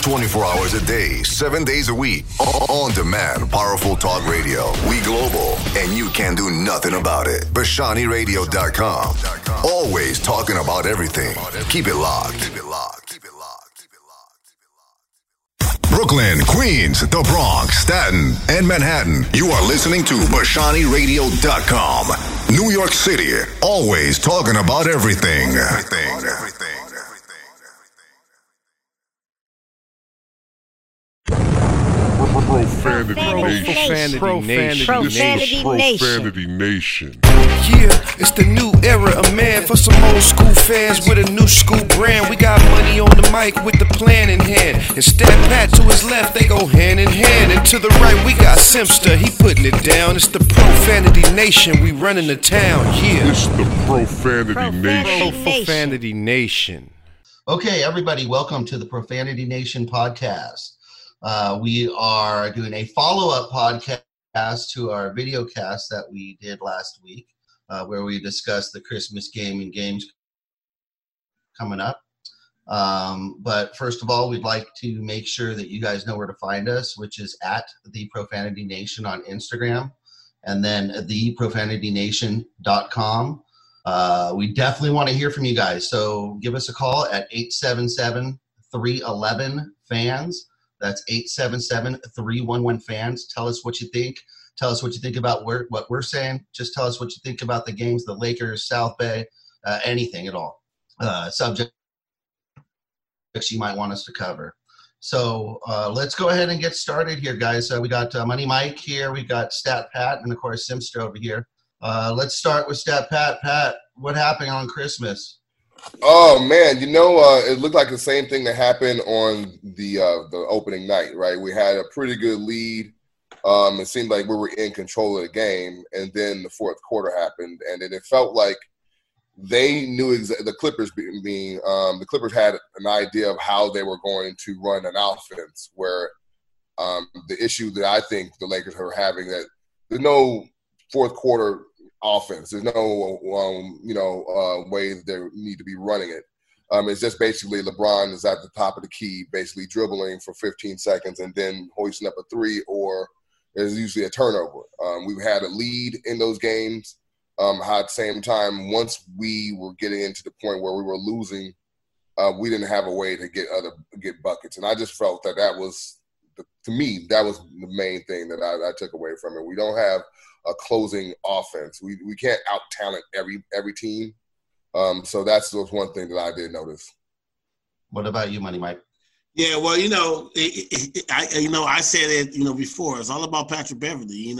24 hours a day, 7 days a week. On demand, powerful talk radio. We global, and you can do nothing about it. BashaniRadio.com. Always talking about everything. Keep it locked. Brooklyn, Queens, the Bronx, Staten, and Manhattan. You are listening to BashaniRadio.com. New York City, always talking about everything. Profanity Nation. Yeah, it's the new era of man for some old school fans with a new school brand. We got money on the mic with the plan in hand. And Stat Pat to his left, they go hand in hand. And to the right, we got Simpster, he putting it down. It's the Profanity Nation, we running the town. Yeah, it's the Profanity Nation. Profanity Nation. Okay, everybody, welcome to the Profanity Nation podcast. We are doing a follow-up podcast to our video cast that we did last week, where we discussed the Christmas game and games coming up. But first of all, we'd like to make sure that you guys know where to find us, which is at The Profanity Nation on Instagram, and then theprofanitynation.com. We definitely want to hear from you guys, so give us a call at 877-311-FANS. That's 877-311-FANS. Tell us what you think. Tell us what you think about what we're saying. Just tell us what you think about the games, the Lakers, South Bay, anything at all. Subjects you might want us to cover. So let's go ahead and get started here, guys. We got Money Mike here. We got Stat Pat, and, of course, Simster over here. Let's start with Stat Pat. Pat, what happened on Christmas? Oh man, it looked like the same thing that happened on the opening night, right? We had a pretty good lead. It seemed like we were in control of the game, and then the fourth quarter happened, and then it felt like they knew the Clippers the Clippers had an idea of how they were going to run an offense. Where the issue that I think the Lakers are having, that there's no fourth quarter offense. There's no, way that they need to be running it. It's just basically LeBron is at the top of the key, basically dribbling for 15 seconds and then hoisting up a three, or there's usually a turnover. We've had a lead in those games. At the same time, once we were getting into the point where we were losing, we didn't have a way to get buckets. And I just felt that was, to me, that was the main thing that I took away from it. We don't have a closing offense. We can't out-talent every team. So that's just one thing that I did notice. What about you, Money Mike? Yeah, well, I said it, before. It's all about Patrick Beverley. He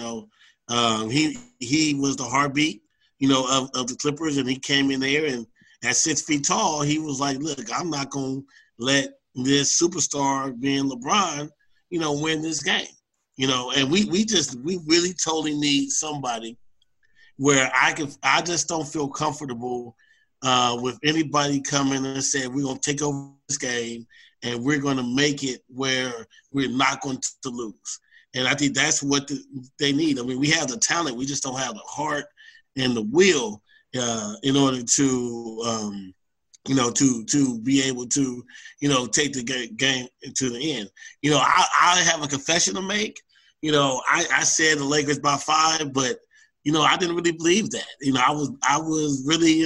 was the heartbeat, of the Clippers, and he came in there, and at 6 feet tall, he was like, look, I'm not going to let this superstar being LeBron, win this game. And we really totally need somebody where I just don't feel comfortable with anybody coming and saying we're going to take over this game and we're going to make it where we're not going to lose. And I think that's what they need. I mean, we have the talent, we just don't have the heart and the will in order to to be able to, take the game to the end. I have a confession to make. I said the Lakers by 5, but, I didn't really believe that. I was really,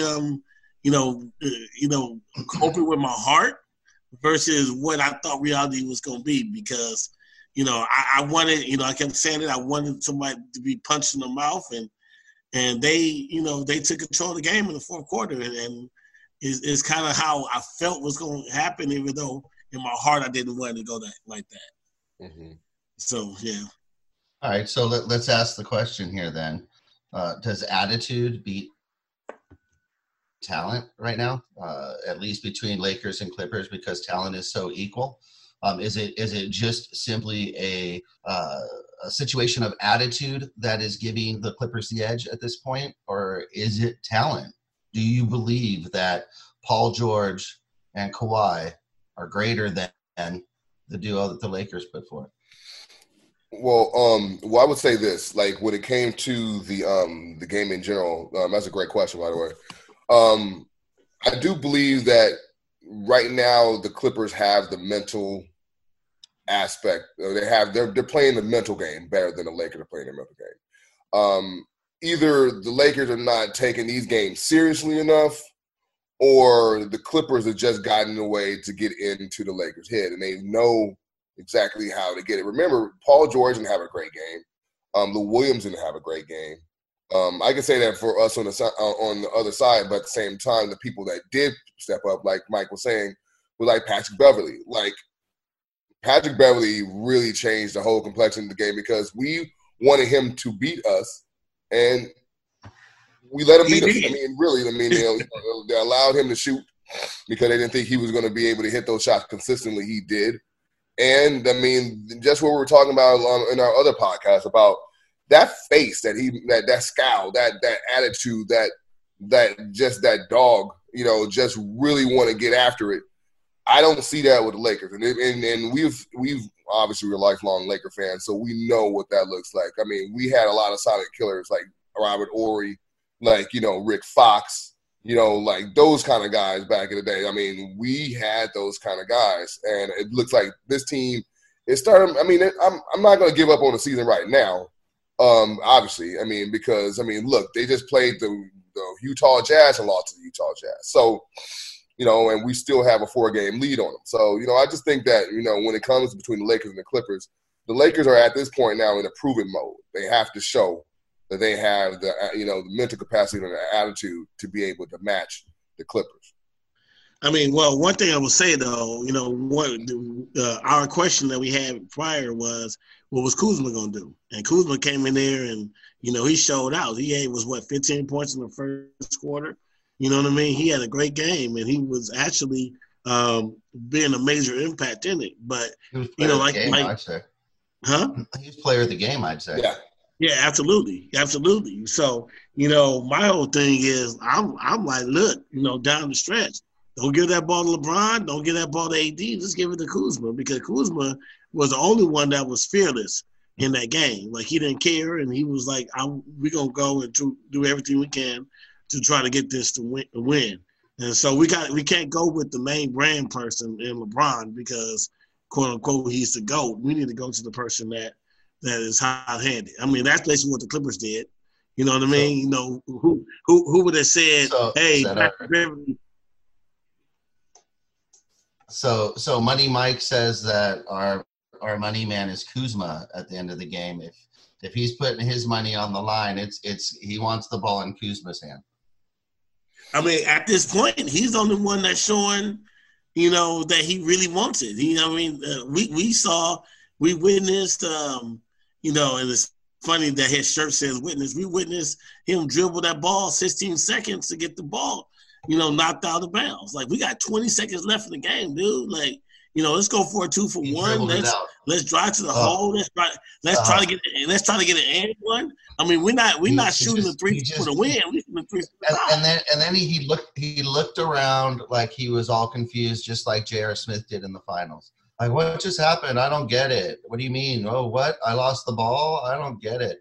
hoping with my heart versus what I thought reality was going to be, because, I wanted, I kept saying it, I wanted somebody to be punched in the mouth, and they, they took control of the game in the fourth quarter, and is kind of how I felt was going to happen, even though in my heart I didn't want it to go like that. Mm-hmm. So, yeah. All right, so let's ask the question here then. Does attitude beat talent right now, at least between Lakers and Clippers, because talent is so equal? Is it just simply a situation of attitude that is giving the Clippers the edge at this point, or is it talent? Do you believe that Paul George and Kawhi are greater than the duo that the Lakers put forth? Well, I would say this, like when it came to the game in general, that's a great question, by the way. I do believe that right now the Clippers have the mental aspect. They're playing the mental game better than the Lakers are playing the mental game. Either the Lakers are not taking these games seriously enough, or the Clippers have just gotten in the way to get into the Lakers' head, and they know exactly how to get it. Remember, Paul George didn't have a great game. Lou Williams didn't have a great game. I can say that for us on the other side, but at the same time, the people that did step up, like Mike was saying, were like Patrick Beverley. Like, Patrick Beverley really changed the whole complexion of the game because we wanted him to beat us, and we let him beat us. I mean, really, they allowed him to shoot because they didn't think he was going to be able to hit those shots consistently. He did. And, I mean, just what we were talking about in our other podcast about that face, that scowl, that attitude, that dog, just really want to get after it. I don't see that with the Lakers. And we've obviously, we're lifelong Laker fans, so we know what that looks like. I mean, we had a lot of silent killers like Robert Horry, like, Rick Fox, like those kind of guys back in the day. I mean, we had those kind of guys, and it looks like this team is starting. I mean, I'm not going to give up on the season right now, obviously. I mean, because, look, they just played the Utah Jazz and lost to the Utah Jazz. So, and we still have a 4-game lead on them. So, I just think that, when it comes between the Lakers and the Clippers, the Lakers are at this point now in a proven mode. They have to show that they have the mental capacity and the attitude to be able to match the Clippers. I mean, well, one thing I would say though, our question that we had prior was, what was Kuzma going to do? And Kuzma came in there and, he showed out. He was 15 points in the first quarter. You know what I mean? He had a great game, and he was actually being a major impact in it. But, I'd say. Huh? He's player of the game, I'd say. Yeah. Yeah, absolutely. Absolutely. So, my whole thing is I'm like, look, down the stretch, don't give that ball to LeBron. Don't give that ball to AD. Just give it to Kuzma, because Kuzma was the only one that was fearless in that game. Like, he didn't care, and he was like, we're going to go and do everything we can to try to get this to win. And so we can't go with the main brand person in LeBron because, quote unquote, he's the GOAT. We need to go to the person that is hot-handed. I mean, that's basically what the Clippers did. You know what I mean? Who would have said, hey, Patrick Beverley. So Money Mike says that our money man is Kuzma at the end of the game. If he's putting his money on the line, it's he wants the ball in Kuzma's hand. I mean, at this point, he's the only one that's showing, that he really wants it. We witnessed, and it's funny that his shirt says witness. We witnessed him dribble that ball 16 seconds to get the ball, knocked out of bounds. Like, we got 20 seconds left in the game, dude. Like, let's go for a 2-for-1. Let's drive to the hole. Let's try to get an and one. I mean, we're not shooting the three for the win. We shooting the three for the and then he looked around like he was all confused, just like J.R. Smith did in the finals. Like, what just happened? I don't get it. What do you mean? Oh, what? I lost the ball? I don't get it.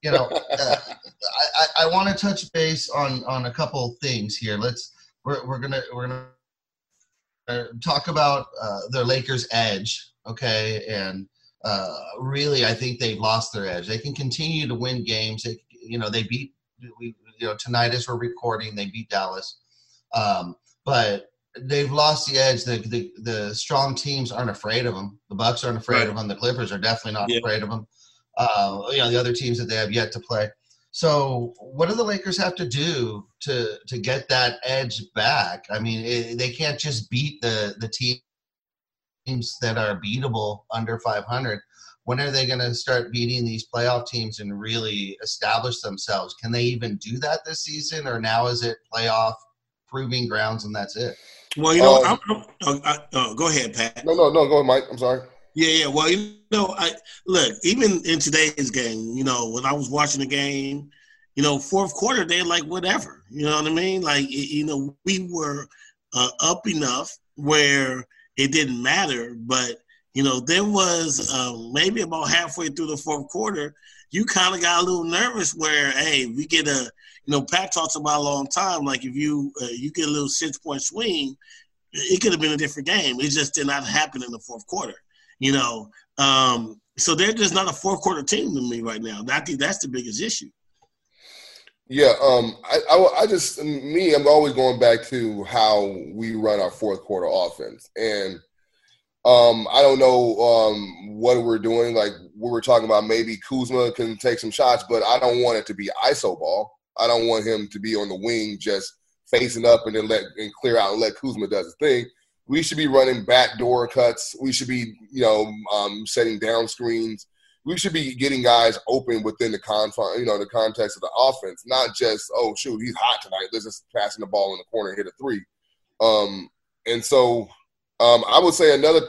I want to touch base on a couple things here. We're gonna talk about the Lakers' edge, okay? And really, I think they've lost their edge. They can continue to win games. They beat. Tonight as we're recording, they beat Dallas, but they've lost the edge. The strong teams aren't afraid of them. The Bucks aren't afraid of them. The Clippers are definitely not afraid of them. The other teams that they have yet to play. So what do the Lakers have to do to get that edge back? I mean, they can't just beat the teams that are beatable under 500. When are they going to start beating these playoff teams and really establish themselves? Can they even do that this season, or now is it playoff proving grounds and that's it? Well, go ahead, Pat. No, go ahead, Mike. I'm sorry. Yeah. Well, look, even in today's game, when I was watching the game, fourth quarter, they're like, whatever. You know what I mean? Like, we were up enough where it didn't matter. But, there was maybe about halfway through the fourth quarter, you kind of got a little nervous where, hey, we get Pat talks about a long time. Like, if you get a little 6-point swing, it could have been a different game. It just did not happen in the fourth quarter. You know, so they're just not a fourth quarter team to me right now. I think that's the biggest issue. Yeah, I'm always going back to how we run our fourth quarter offense, and I don't know what we're doing. Like we were talking about, maybe Kuzma can take some shots, but I don't want it to be ISO ball. I don't want him to be on the wing just facing up and then clear out and let Kuzma does his thing. We should be running backdoor cuts. We should be, setting down screens. We should be getting guys open within the the context of the offense, not just, oh shoot, he's hot tonight, let's just passing the ball in the corner and hit a three. And so I would say another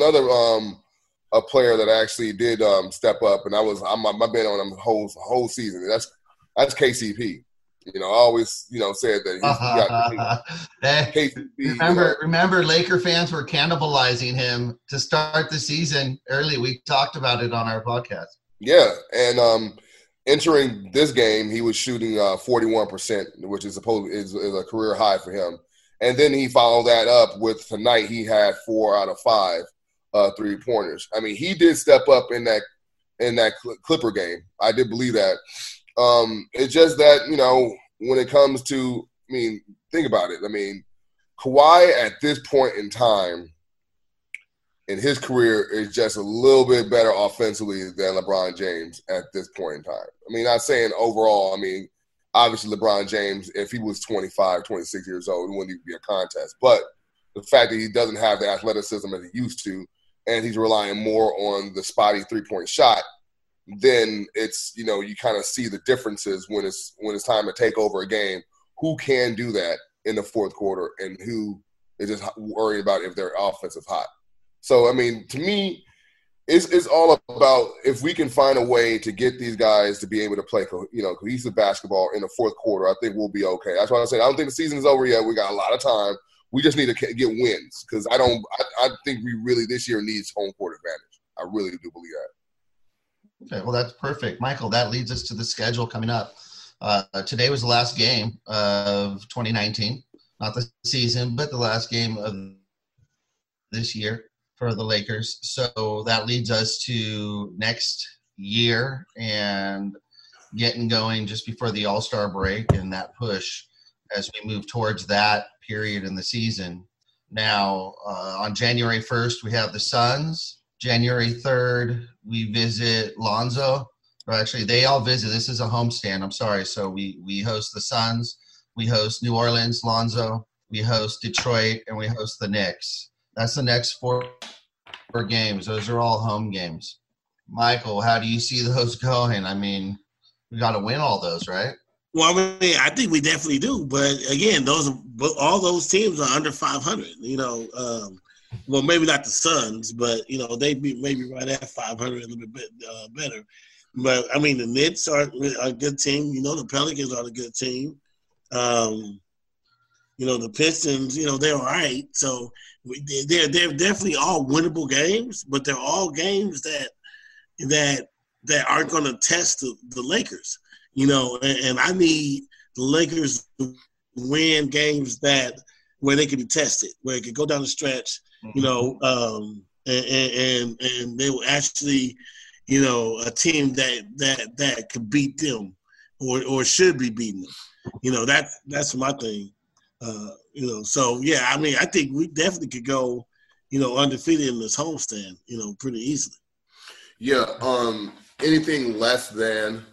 a player that actually did step up, and I've been on him the whole season. That's KCP. I always said that he's got KCP. Remember, Laker fans were cannibalizing him to start the season early. We talked about it on our podcast. Yeah, and entering this game, he was shooting 41%, which is a career high for him. And then he followed that up with tonight. He had 4 out of 5 3-pointers. I mean, he did step up in that Clipper game. I did believe that. It's just that, when it comes to, think about it. Kawhi at this point in time in his career is just a little bit better offensively than LeBron James at this point in time. Not saying overall, obviously LeBron James, if he was 25, 26 years old, it wouldn't even be a contest. But the fact that he doesn't have the athleticism that he used to, and he's relying more on the spotty 3-point shot, then it's, you kind of see the differences when it's time to take over a game. Who can do that in the fourth quarter and who is just worried about if their offense is hot. So, to me, it's all about if we can find a way to get these guys to be able to play, cohesive basketball in the fourth quarter, I think we'll be okay. That's why I said I don't think the season is over yet. We got a lot of time. We just need to get wins because I think we really this year needs home court advantage. I really do believe that. Okay, well, that's perfect. Michael, that leads us to the schedule coming up. Today was the last game of 2019, not the season, but the last game of this year for the Lakers. So that leads us to next year and getting going just before the All-Star break and that push as we move towards that period in the season. Now, on January 1st, we have the Suns. January 3rd, we visit Lonzo. Or actually, they all visit. This is a homestand. I'm sorry. So we host the Suns. We host New Orleans, Lonzo. We host Detroit, and we host the Knicks. That's the next 4 games. Those are all home games. Michael, how do you see those going? We got to win all those, right? Well, I think we definitely do. But again, all those teams are under 500. Well, maybe not the Suns, but they be maybe right at 500, a little bit better. But the Knicks are a good team. The Pelicans are a good team. The Pistons, they're all right. So they're definitely all winnable games, but they're all games that aren't going to test the Lakers. And I need the Lakers to win games where they can be tested, where it can go down the stretch, and they will actually, a team that could beat them or should be beating them. That's my thing. So yeah, I think we definitely could go, undefeated in this homestand, pretty easily. Yeah. Anything less than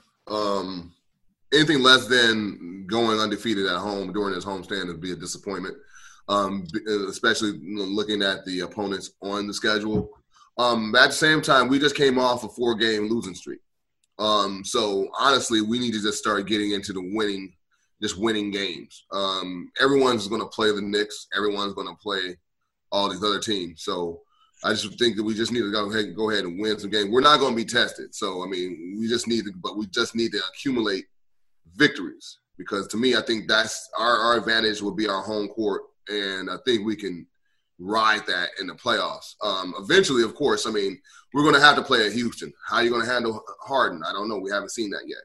going undefeated at home during this homestand would be a disappointment. Especially looking at the opponents on the schedule. At the same time, we just came off a 4-game losing streak. So honestly, we need to just start getting into the winning games. Everyone's going to play the Knicks. Everyone's going to play all these other teams. So I just think that we just need to go ahead and win some games. We're not going to be tested. So, we just need to accumulate victories because to me, I think that's our advantage will be our home court. And I think we can ride that in the playoffs. Eventually, of course, we're going to have to play at Houston. How are you going to handle Harden? I don't know. We haven't seen that yet.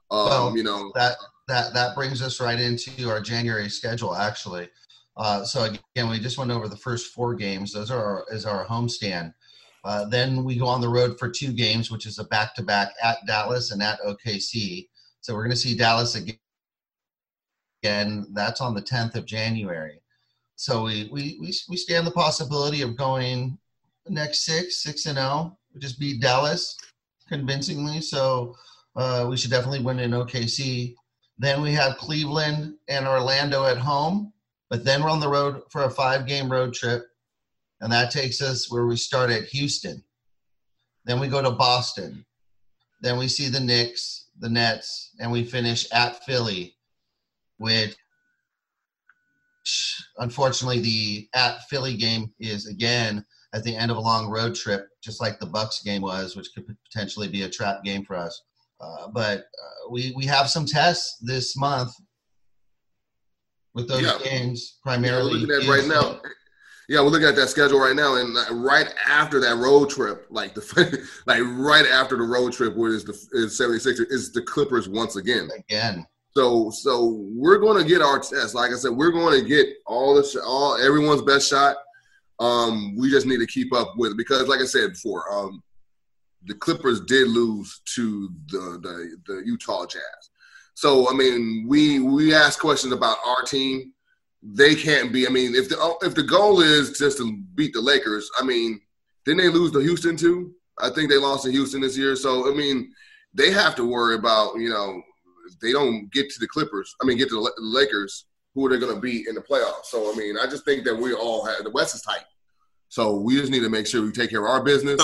That brings us right into our January schedule, actually. So again, we just went over the first 4 games. Those are our homestand. Then we go on the road for 2 games, which is a back-to-back at Dallas and at OKC. So we're going to see Dallas again. That's on the 10th of January. So we stand the possibility of going next 6-0. We just beat Dallas convincingly. So we should definitely win in OKC. Then we have Cleveland and Orlando at home. But then we're on the road for a 5-game road trip. And that takes us where we start at Houston. Then we go to Boston. Then we see the Knicks, the Nets, and we finish at Philly, which unfortunately the at Philly game is again at the end of a long road trip, just like the Bucks game was, which could potentially be a trap game for us. But we have some tests this month with those games primarily. We're looking at right now. Yeah, we're looking at that schedule right now, and right after that road trip, like right after the road trip, where is 76ers, is the Clippers once again. So we're going to get our test. Like I said, we're going to get everyone's best shot. We just need to keep up with it because, like I said before, the Clippers did lose to the Utah Jazz. So I mean, we ask questions about our team. They can't be. I mean, if the goal is just to beat the Lakers, I mean, didn't they lose to Houston too? I think they lost to Houston this year. So I mean, they have to worry about, if they don't get to the Clippers. I mean, get to the Lakers, who are they going to beat in the playoffs? So I mean, I just think that we all have the West is tight. So we just need to make sure we take care of our business.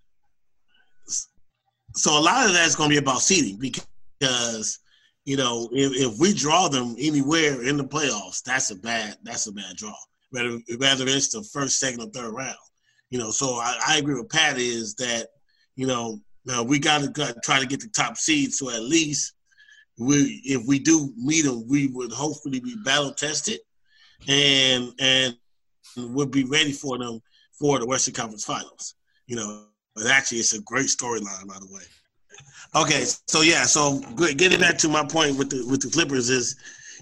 So a lot of that is going to be about seeding because. If we draw them anywhere in the playoffs, that's a bad draw. Whether it's the first, second, or third round. So I agree with Pat is that, we got to try to get the top seed. So at least if we do meet them, we would hopefully be battle tested and we'll be ready for them for the Western Conference Finals. But actually it's a great storyline, by the way. Okay, so getting back to my point with the Clippers is,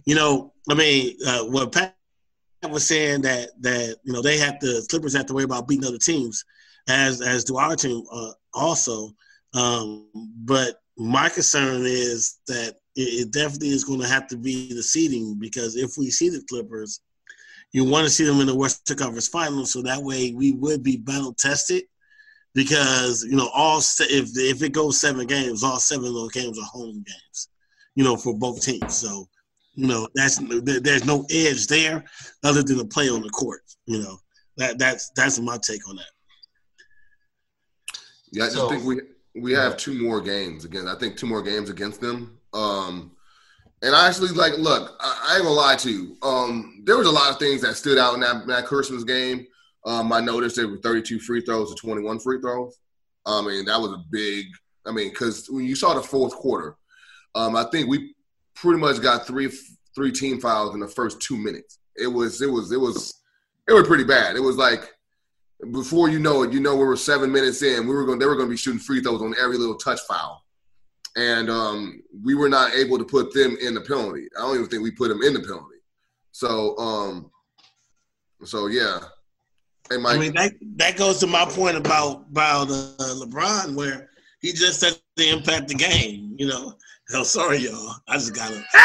what Pat was saying that they have the Clippers have to worry about beating other teams, as do our team also. But my concern is that it definitely is going to have to be the seeding because if we see the Clippers, you want to see them in the Western Conference Finals, so that way we would be battle tested. Because, if it goes 7 games, all 7 of those games are home games, for both teams. So, there's no edge there other than the play on the court. That's my take on that. Yeah, I just think we have 2 more games again. I think 2 more games against them. And I actually look, I ain't gonna lie to you. There was a lot of things that stood out in that Christmas game. I noticed there were 32 free throws to 21 free throws. I mean, that was a big – because when you saw the fourth quarter, I think we pretty much got three team fouls in the first 2 minutes. It was pretty bad. It was like before you know it, we were 7 minutes in. They were going to be shooting free throws on every little touch foul. And we were not able to put them in the penalty. I don't even think we put them in the penalty. So yeah. Hey, Mike. That goes to my point about LeBron, where he just doesn't impact the game. Oh, sorry, y'all. I just got to.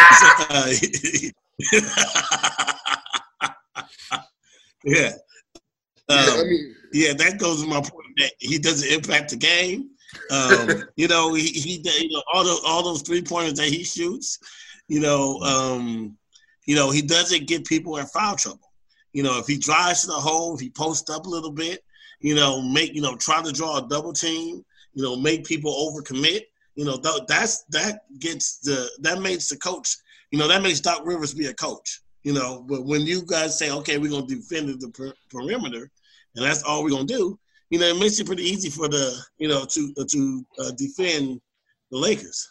Yeah. That goes to my point that he doesn't impact the game. All those 3-pointers that he shoots. He doesn't get people in foul trouble. If he drives to the hole, if he posts up a little bit, try to draw a double team, make people overcommit, that makes the coach, that makes Doc Rivers be a coach, but when you guys say, okay, we're going to defend the perimeter and that's all we're going to do, it makes it pretty easy for to defend the Lakers.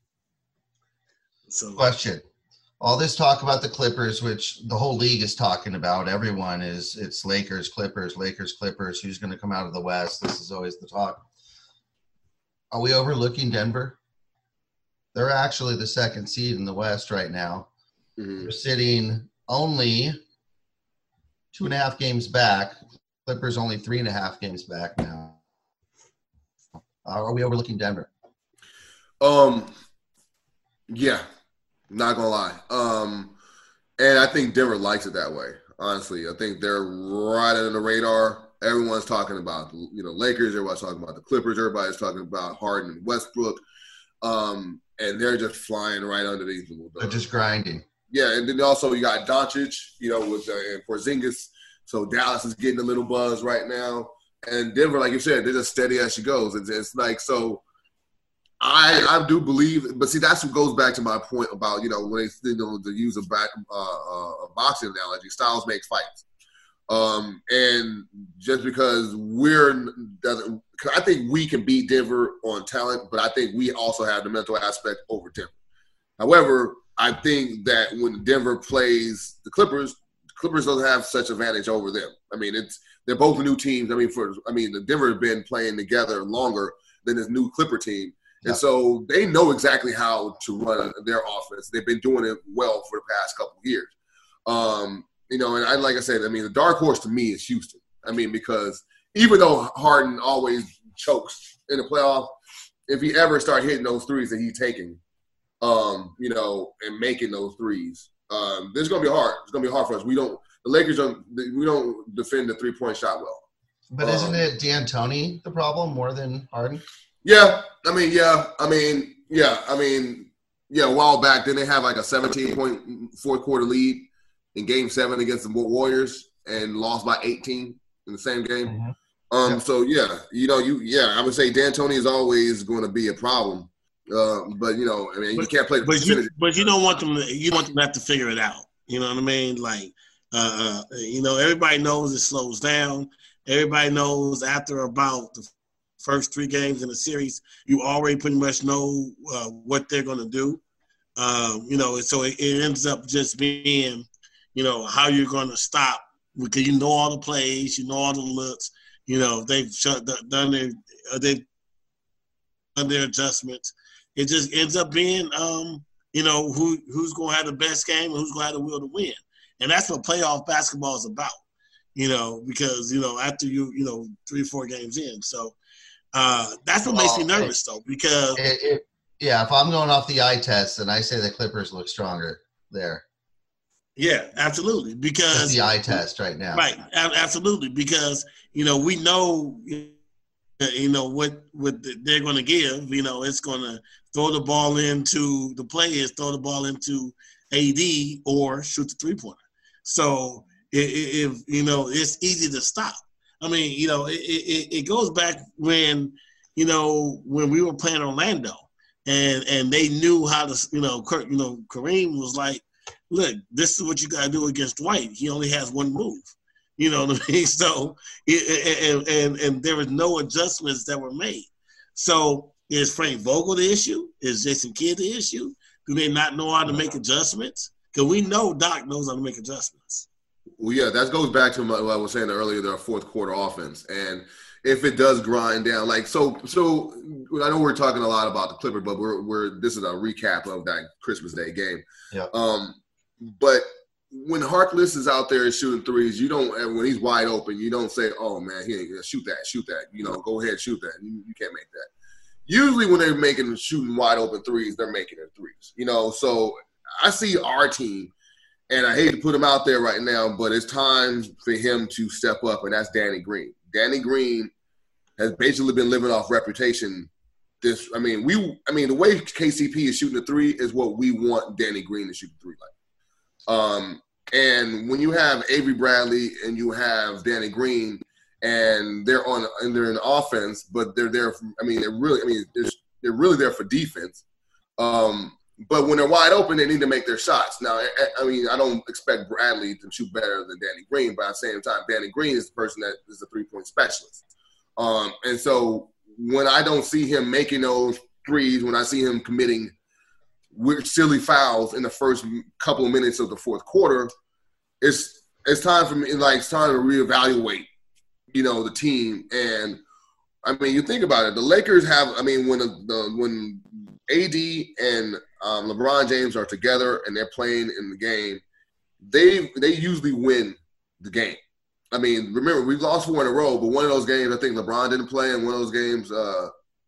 So question. All this talk about the Clippers, which the whole league is talking about, everyone it's Lakers, Clippers, who's going to come out of the West? This is always the talk. Are we overlooking Denver? They're actually the 2nd seed in the West right now. Mm-hmm. They're sitting only 2.5 games back. Clippers only 3.5 games back now. Are we overlooking Denver? Yeah, not gonna lie. And I think Denver likes it that way. Honestly, I think they're right under the radar. Everyone's talking about, Lakers. Everybody's talking about the Clippers. Everybody's talking about Harden and Westbrook. And they're just flying right underneath them. They're just grinding. Yeah, and then also you got Doncic, with and Porzingis. So Dallas is getting a little buzz right now. And Denver, like you said, they're just steady as she goes. It's like, so I do believe, but see, that's what goes back to my point about, when they to use a boxing analogy, styles make fights. And just because I think we can beat Denver on talent, but I think we also have the mental aspect over Denver. However, I think that when Denver plays the Clippers doesn't have such advantage over them. I mean, they're both new teams. The Denver has been playing together longer than this new Clipper team. And so they know exactly how to run their offense. They've been doing it well for the past couple of years. And like I said, the dark horse to me is Houston. Because even though Harden always chokes in the playoff, if he ever start hitting those threes that he's taking, and making those threes, this is going to be hard. It's going to be hard for us. We don't defend the 3-point shot well. But isn't it D'Antoni the problem more than Harden? Yeah. A while back, didn't they have like a 17-point fourth quarter lead in Game 7 against the Warriors and lost by 18 in the same game? Mm-hmm. So I would say D'Antoni is always going to be a problem. But you can't play the percentage. But you don't want them. You want them to have to figure it out. You know what I mean? Like, everybody knows it slows down. Everybody knows after about the first 3 games in the series, you already pretty much know what they're going to do. So it ends up just being, how you're going to stop, because you know all the plays, you know all the looks. They've done their adjustments. It just ends up being, who's going to have the best game and who's going to have the will to win. And that's what playoff basketball is about, because, after 3 or 4 games in. So that's what makes me nervous, though, because. If I'm going off the eye test, then I say the Clippers look stronger there. Yeah, absolutely. Because. That's the eye test right now. Right, absolutely. Because, we know. What they're going to give. It's going to throw the ball into the players, throw the ball into AD, or shoot the 3-pointer. So if it's easy to stop. It goes back when we were playing Orlando, and they knew how to. Kareem was like, look, this is what you got to do against Dwight. He only has one move. You know what I mean? So, and there was no adjustments that were made. So, is Frank Vogel the issue? Is Jason Kidd the issue? Do they not know how to make adjustments? Because we know Doc knows how to make adjustments. Well, yeah, that goes back to what I was saying earlier, their fourth quarter offense. And if it does grind down, so I know we're talking a lot about the Clippers, but this is a recap of that Christmas Day game. Yeah. But when Harkless is out there shooting threes, when he's wide open, you don't say, oh, man, he ain't going to shoot that. Go ahead, shoot that. You can't make that. Usually when they're shooting wide open threes, they're making their threes. So I see our team, and I hate to put him out there right now, but it's time for him to step up, and that's Danny Green. Danny Green has basically been living off reputation. The way KCP is shooting the 3 is what we want Danny Green to shoot the 3 like. And when you have Avery Bradley and you have Danny Green, and they're in offense, but they're there. They're really there for defense. But when they're wide open, they need to make their shots. Now, I don't expect Bradley to shoot better than Danny Green, but at the same time, Danny Green is the person that is a 3-point specialist. And so when I don't see him making those threes, when I see him committing silly fouls in the first couple of minutes of the fourth quarter, it's time for me. It's time to reevaluate, the team. And you think about it. The Lakers have. When AD and LeBron James are together and they're playing in the game, they usually win the game. Remember, we've lost 4 in a row, but one of those games I think LeBron didn't play, and one of those games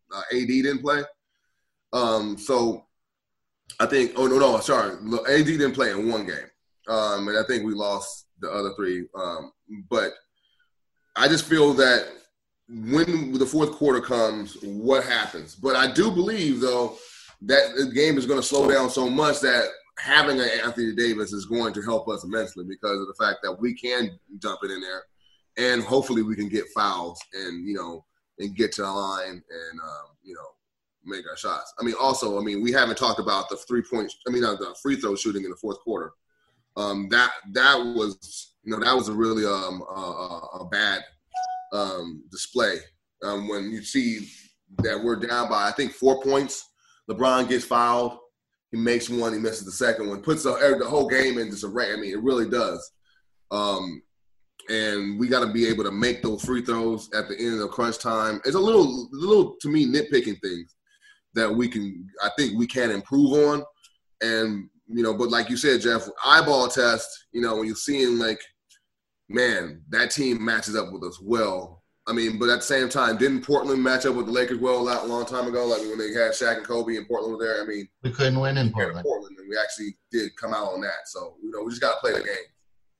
AD didn't play. So I think AD didn't play in one game. And I think we lost the other three. But I just feel that when the fourth quarter comes, what happens? But I do believe, though, that the game is going to slow down so much that having an Anthony Davis is going to help us immensely because of the fact that we can dump it in there, and hopefully we can get fouls and get to the line and make our shots. I mean, also, we haven't talked about the the free throw shooting in the fourth quarter. That was a really a bad display. When you see that we're down by, I think, 4 points, LeBron gets fouled. He makes one, he misses the second one, puts the whole game in disarray. It really does. And we got to be able to make those free throws at the end of the crunch time. It's a little to me, nitpicking things that I think we can improve on. And, but like you said, Jeff, eyeball test, when you're seeing man, that team matches up with us well. But at the same time, didn't Portland match up with the Lakers well a long time ago? When they had Shaq and Kobe and Portland were there. We couldn't win in Portland. And we actually did come out on that. So, we just got to play the game.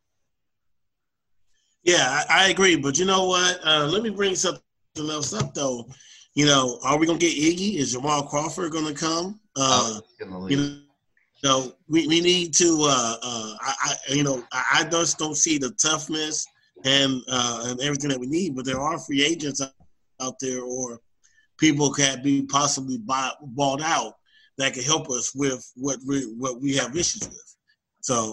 Yeah, I agree. But you know what? Let me bring something else up, though. Are we going to get Iggy? Is Jamal Crawford going to come? We need to I just don't see the toughness and everything that we need, but there are free agents out there or people can be possibly bought out that can help us with what we have issues with. So,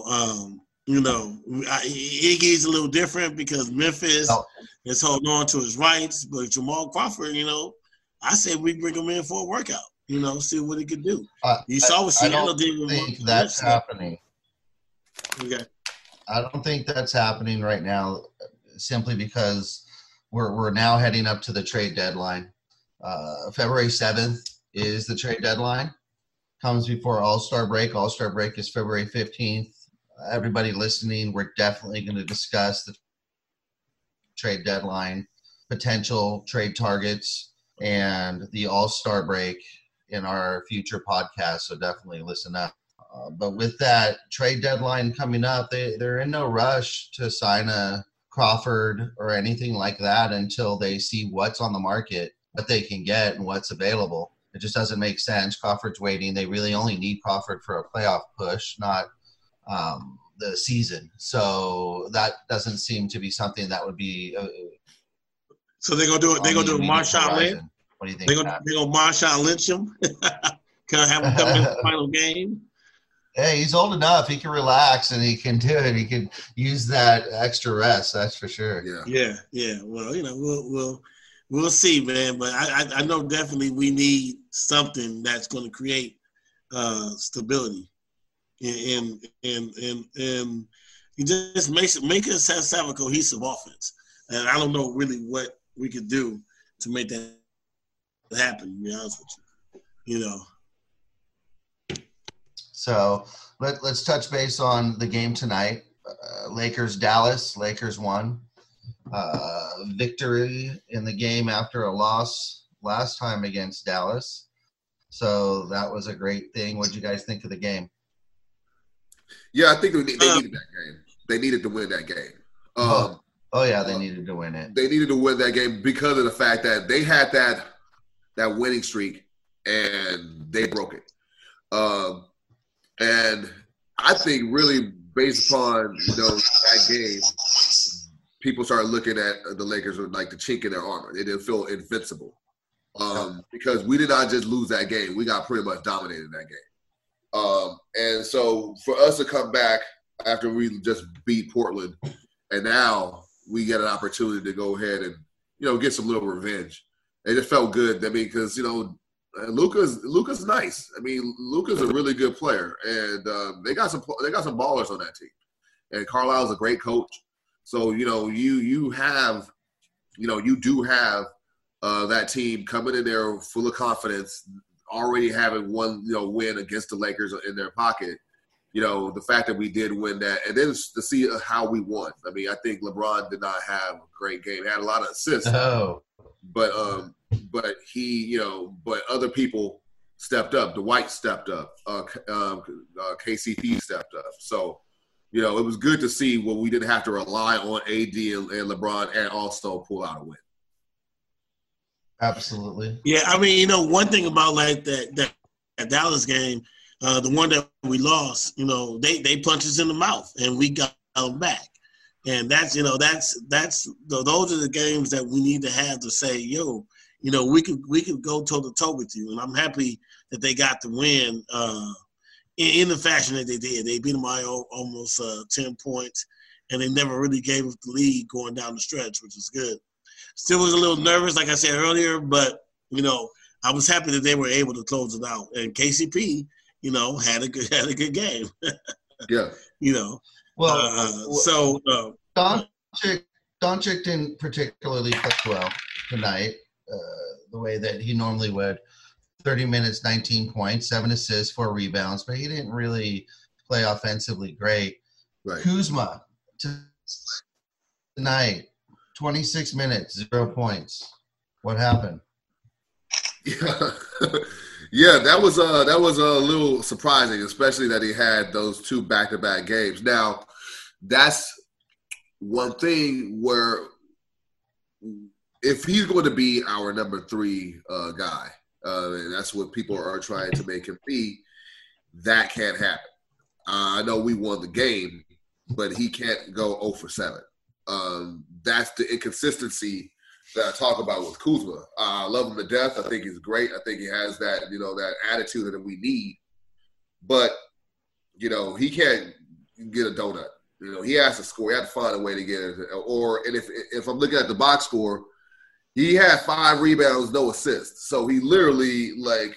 Iggy's a little different because Memphis is holding on to his rights, but Jamal Crawford, I say we bring him in for a workout. See what he could do. You saw what Seattle did with think that's happening. Okay. I don't think that's happening right now, simply because we're now heading up to the trade deadline. February 7th is the trade deadline. Comes before All-Star break. All-Star break is February 15th. Everybody listening, we're definitely going to discuss the trade deadline, potential trade targets, and the All-Star break in our future podcast, so definitely listen up. But with that trade deadline coming up, they're in no rush to sign a Crawford or anything like that until they see what's on the market, what they can get, and what's available. It just doesn't make sense. Crawford's waiting. They really only need Crawford for a playoff push, not the season. So that doesn't seem to be something that would be so they're going to do it. They're going to do Marshawn Lynch. What do you think? They're going to Marshawn Lynch him. Can I have him come in the final game? Hey, he's old enough. He can relax and he can do it. He can use that extra rest. That's for sure. Yeah. Well, we'll see, man. But I know definitely we need something that's going to create stability, and you just make us have a cohesive offense. And I don't know really what we could do to make that happen. To be honest with you, So let's touch base on the game tonight. Lakers-Dallas. Lakers won. Victory in the game after a loss last time against Dallas. So that was a great thing. What did you guys think of the game? Yeah, I think they needed that game. They needed to win that game. They needed to win it. They needed to win that game because of the fact that they had that winning streak and they broke it. And I think really based upon, that game, people started looking at the Lakers with like the chink in their armor. They didn't feel invincible because we did not just lose that game. We got pretty much dominated that game. And so for us to come back after we just beat Portland and now we get an opportunity to go ahead and, get some little revenge. It just felt good. Because, Luka's nice. Luka's a really good player, and they got some ballers on that team. And Carlisle's a great coach. So you do have that team coming in there full of confidence, already having one win against the Lakers in their pocket. The fact that we did win that, and then to see how we won. I think LeBron did not have a great game. He had a lot of assists, but but but other people stepped up. Dwight stepped up. KCP stepped up. So, it was good to see where we didn't have to rely on AD and LeBron and also pull out a win. Absolutely. Yeah, I mean, one thing about like that Dallas game, the one that we lost, they punched us in the mouth and we got them back. And that's those are the games that we need to have to say, we could go toe to toe with you. And I'm happy that they got the win in the fashion that they did. They beat them by almost 10 points, and they never really gave us the lead going down the stretch, which was good. Still was a little nervous, like I said earlier, but I was happy that they were able to close it out. And KCP, had a good game. Yeah. Doncic didn't particularly play well tonight, the way that he normally would. 30 minutes, 19 points, 7 assists, 4 rebounds, but he didn't really play offensively great. Right. Kuzma tonight, 26 minutes, 0 points. What happened? Yeah, that was a little surprising, especially that he had those 2 back-to-back games. Now, that's one thing where if he's going to be our number 3 guy, and that's what people are trying to make him be, that can't happen. I know we won the game, but he can't go 0 for 7. That's the inconsistency that I talk about with Kuzma. I love him to death. I think he's great. I think he has that, that attitude that we need. But, he can't get a donut. He has to score. He has to find a way to get it. And if I'm looking at the box score, he had 5 rebounds, no assists. So he literally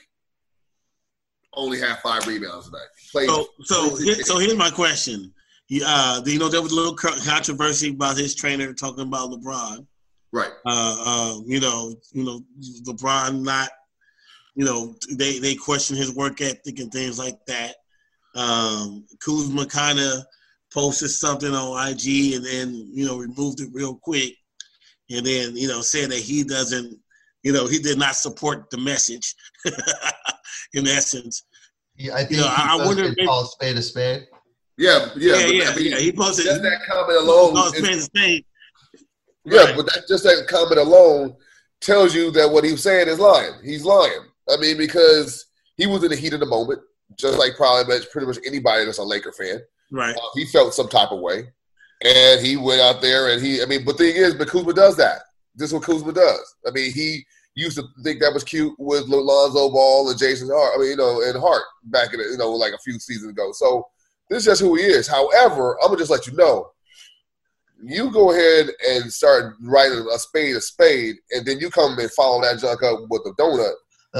only had 5 rebounds tonight. So here's my question. There was a little controversy about his trainer talking about LeBron. Right. LeBron not, they question his work ethic and things like that. Kuzma kind of posted something on IG and then, removed it real quick. And then, said that he doesn't, he did not support the message in essence. Yeah, I think I wonder if call spade a spade. Yeah. He posted just that comment alone. Right. But just that comment alone tells you that what he's saying is lying. He's lying. I mean, because he was in the heat of the moment, just like probably pretty much anybody that's a Laker fan. Right. He felt some type of way. And he went out there and but the thing is, Kuzma does that. This is what Kuzma does. I mean, he used to think that was cute with Lonzo Ball and Jason Hart, and Hart back in, like a few seasons ago. So this is just who he is. However, I'm going to just let you know, you go ahead and start writing a spade, and then you come and follow that junk up with a donut.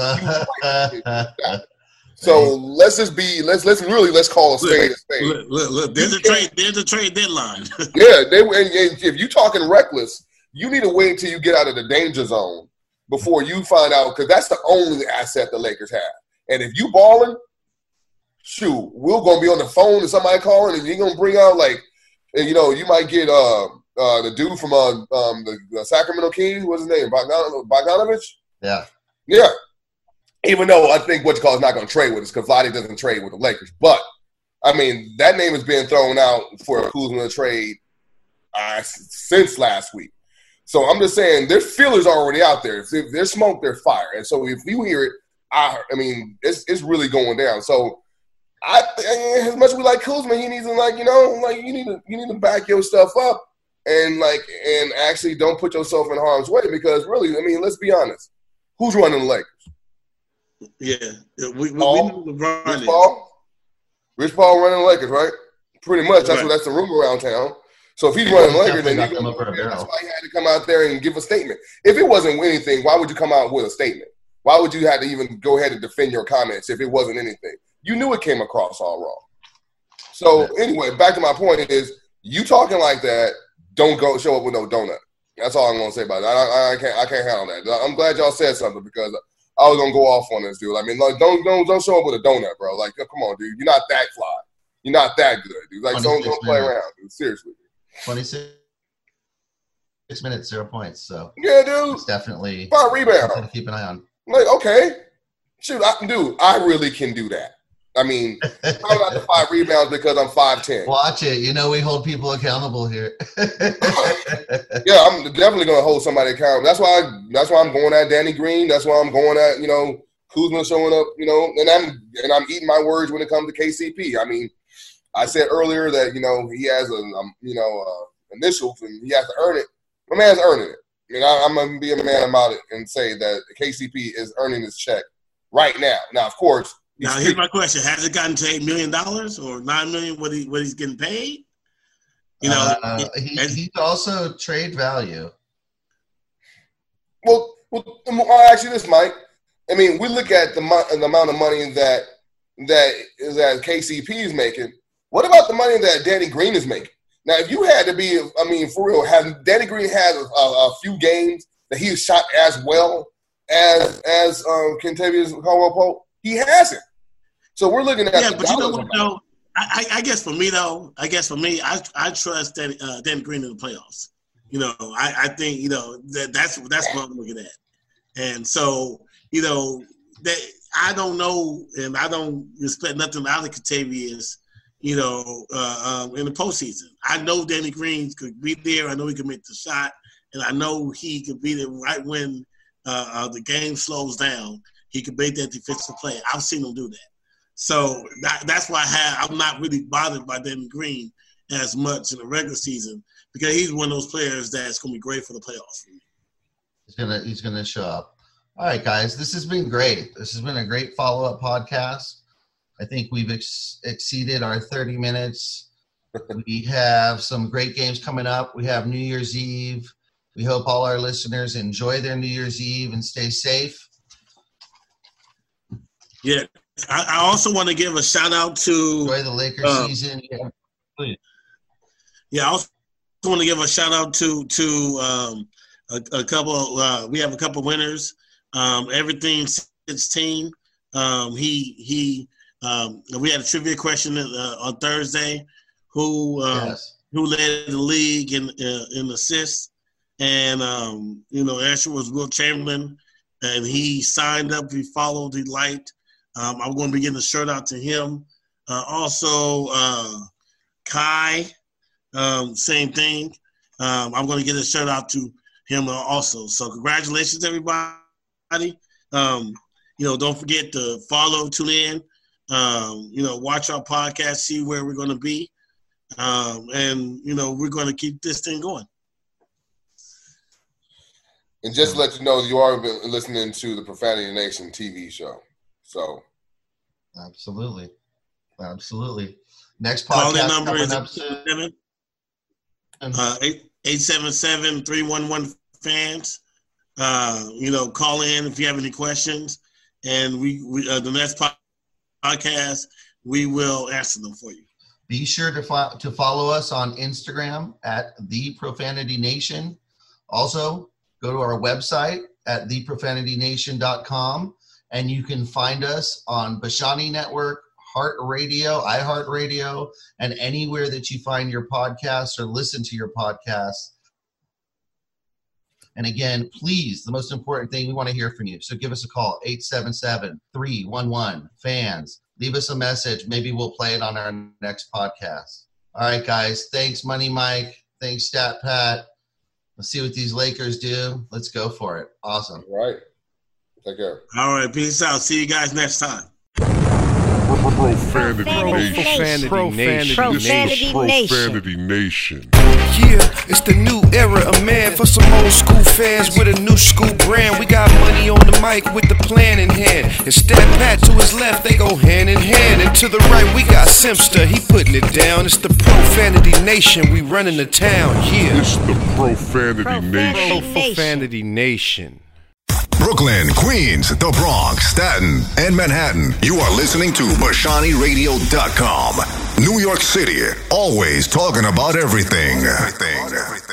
So let's call a spade a spade. Look, there's a trade deadline. Yeah, and if you're talking reckless, you need to wait until you get out of the danger zone before you find out, because that's the only asset the Lakers have. And if you balling, shoot, we're gonna be on the phone and somebody calling, and you're gonna bring out you might get the dude from the Sacramento Kings. What's his name? Bogdanovich? Yeah. Yeah. Even though I think is not going to trade with us because Vlade doesn't trade with the Lakers. But, I mean, that name has been thrown out for a Kuzma trade since last week. So I'm just saying there's feelers already out there. If there's smoke, there's fire. And so if you hear it, it's really going down. So as much as we like Kuzma, he needs to you need to back your stuff up and actually don't put yourself in harm's way, because really, let's be honest. Who's running the Lakers? Yeah, we know LeBron Rich Paul running the Lakers, right? Pretty much. That's the rumor around town. So if he's running the Lakers, then that's why he had to come out there and give a statement. If it wasn't anything, why would you come out with a statement? Why would you have to even go ahead and defend your comments if it wasn't anything? You knew it came across all wrong. So anyway, back to my point is, you talking like that, don't go show up with no donut. That's all I'm gonna say about it. I can't handle that. I'm glad y'all said something, because I was gonna go off on this dude. Don't show up with a donut, bro. Come on, dude. You're not that fly. You're not that good, dude. Don't play around, dude. Seriously. 26 minutes, 0 points. So yeah, dude, it's definitely 5 rebounds. something to keep an eye on. Like, okay, shoot, I really can do that. I mean, I'm not the 5 rebounds because I'm 5'10". Watch it. You know we hold people accountable here. Yeah, I'm definitely going to hold somebody accountable. That's why I'm going at Danny Green. That's why I'm going at, Kuzma showing up, and I'm eating my words when it comes to KCP. I mean, I said earlier that, he has initials and he has to earn it. My man's earning it. I mean, I'm going to be a man about it and say that KCP is earning his check right now. Now, of course. Now, here's my question. Has it gotten to $8 million or $9 million what he's getting paid? He's also trade value. Well, I'll ask you this, Mike. I mean, we look at the amount of money that KCP is making. What about the money that Danny Green is making? Now, if you had to be, for real, have Danny Green had a few games that he has shot as well as Kentavious Caldwell-Pope, he hasn't. So we're looking at but you know what though? I guess for me, I trust Danny Green in the playoffs. I think that's what I'm looking at, and so that I don't know, and I don't expect nothing out of Kentavious. In the postseason, I know Danny Green could be there. I know he can make the shot, and I know he could be there right when the game slows down. He can make that defensive play. I've seen him do that. So that's why I'm not really bothered by Danny Green as much in the regular season because he's one of those players that's going to be great for the playoffs. He's gonna show up. All right, guys, this has been great. This has been a great follow-up podcast. I think we've exceeded our 30 minutes. We have some great games coming up. We have New Year's Eve. We hope all our listeners enjoy their New Year's Eve and stay safe. Yeah. I also want to give a shout out to enjoy the Lakers season. Yeah, please. Yeah, I also want to give a shout out to a couple. We have a couple winners. Everything 16. We had a trivia question on Thursday. Who led the league in assists? And Asher was Will Chamberlain, and he signed up. He followed. He liked. I'm going to be getting a shirt out to him. Also, Kai, same thing. I'm going to get a shirt out to him also. So congratulations, everybody. Don't forget to follow, tune in, watch our podcast, see where we're going to be. And we're going to keep this thing going. And just to let you know, you are listening to the Profanity Nation TV show. So, absolutely. Next podcast number is up soon. 877-311-FANS. Call in if you have any questions, and we the next podcast we will answer them for you. Be sure to follow us on Instagram at The Profanity Nation. Also, go to our website at theprofanitynation.com. And you can find us on Bashani Network, Heart Radio, iHeartRadio, and anywhere that you find your podcasts or listen to your podcasts. And again, please, the most important thing, we want to hear from you. So give us a call, 877-311-FANS. Leave us a message. Maybe we'll play it on our next podcast. All right, guys. Thanks, Money Mike. Thanks, Stat Pat. Let's see what these Lakers do. Let's go for it. Awesome. All right. Take care. All right. Peace out. See you guys next time. Profanity Nation. Yeah, it's the new era of man for some old school fans with a new school brand. We got money on the mic with the plan in hand. And Stat Pat to his left, they go hand in hand. And to the right, we got Simpster, he putting it down. It's the Profanity Nation, we running the town, yeah. It's the Profanity Nation. Profanity Nation. Brooklyn, Queens, the Bronx, Staten, and Manhattan. You are listening to BashaniRadio.com. New York City, always talking about everything.